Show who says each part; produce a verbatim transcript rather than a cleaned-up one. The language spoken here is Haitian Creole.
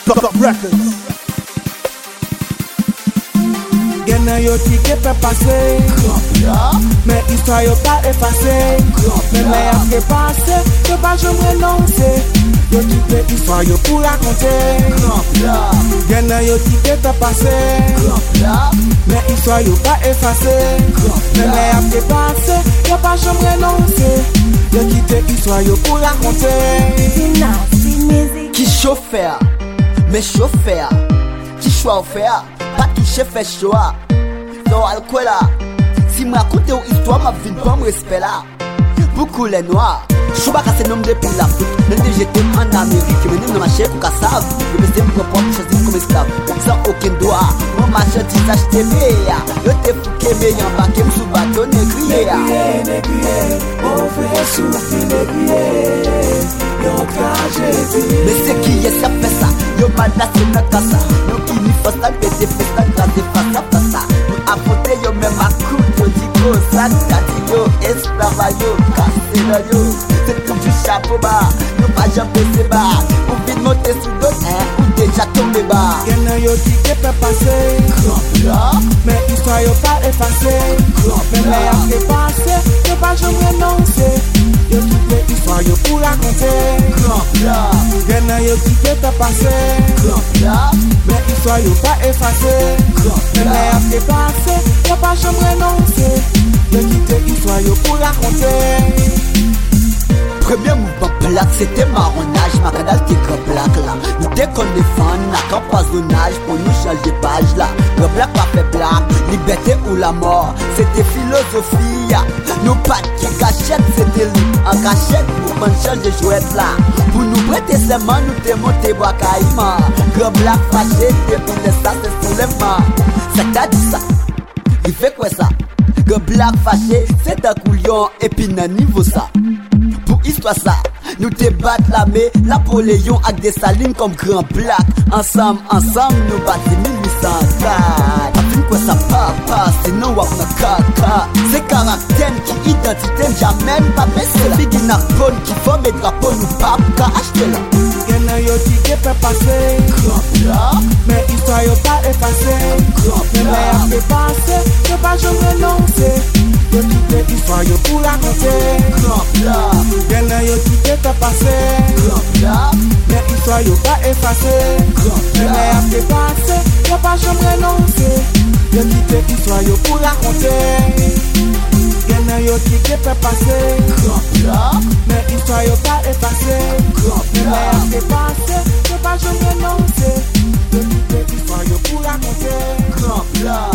Speaker 1: Top Records.
Speaker 2: Gen nan yo ti ke pe pase, men histoire yo pa efase. Men men ap ke pase, yo pa jom renonse. Yo ti ke histoire yo pou raconte. Gen nan yo ti ke pe pase, men histoire yo pa efase. Men men ap ke pase, yo pa jom renonse. Yo ti ke histoire yo pou raconte.
Speaker 3: Qui chauffeur, mais chauffeur, qui choix faire, pas qui chef fait choix. Dans alcool là, si me raconte une histoire, ma vie pas me respect là. Beaucoup les noirs, je suis pas cassé nom depuis là. Même si j'étais en Amérique, mais nous dans ma chef pour qu'à ça, je me suis pour prendre choisir comme esclave, sans aucun droit. Mon machin t'y sache T V ya, le t'es fouqué mais y'en bas qui me sous bateau négrier ya.
Speaker 2: Négrier, négrier, on fait souffrir négrier.
Speaker 3: Mais c'est qui est ça fait ça, yo malade c'est notre casa. Nous qui n'y fasse la pété, fait la grâce et face à face. Nous apporter yo même à coup, yo digo, ça t'as yo, esclava yo, cassé là yo. C'est comme du chapeau bas, nous pas jamais c'est bas. Pour vite monter sous d'autres, hein, ou déjà tombé bas.
Speaker 2: Gen nan yo ti ke pe pase, men histoire yo pa efase. Men men ap ke pase, yo pa jom renonse. Yo ti ke histoire yo pou raconte. Gen nan yo ti ke pe pase, men histoire yo pa efase. Men men ap ke pase, yo pa jom renonse. Yo ti ke histoire yo pou raconte.
Speaker 3: Premier mouvement black, c'était marronnage. Ma canal t'es que black là. Nous t'es qu'on défend, n'a qu'empoisonnage pour nous changer page là. Le black pas fait black, liberté ou la mort. C'était philosophie. Nous pas qui cachette, c'était lui. En cachette, nous pas changer jouette là. Pour nous prêter ses mains, nous t'es monté bois caïma. Le black fâché, t'es pour les ça, c'est soulèvement. Ça t'a dit ça? Il fait quoi ça? Le black fâché, c'est un couillon et puis n'a niveau ça. Histoire ça, nous te battre la mais Napoléon avec des salines comme grand black. Ensemble, ensemble, nous battons mille huit cent quatre. T'as quoi ça papa, sinon wap na kaka. C'est caractère qui identité jamais pas baisser la. Bigi na bonne qui forme et drapeau nous pas qu'à acheter là.
Speaker 2: Gen nan yo ti ke pe pase, men histoire yo pa efase. Men men ap ke pase, yo pa jom renonse. Yo ti ke histoire yo pou raconte. Gen nan yo ti ke pe pase, men histoire yo pa efase. Men men ap ke pase, yo pa jom renonse. Yo ti ke histoire yo pou raconte. Gen nan yo ti ke pe pase, men histoire yo pa efase. Men men ap ke pase, yo pa jom renonse. Yo ti ke histoire yo pou raconte.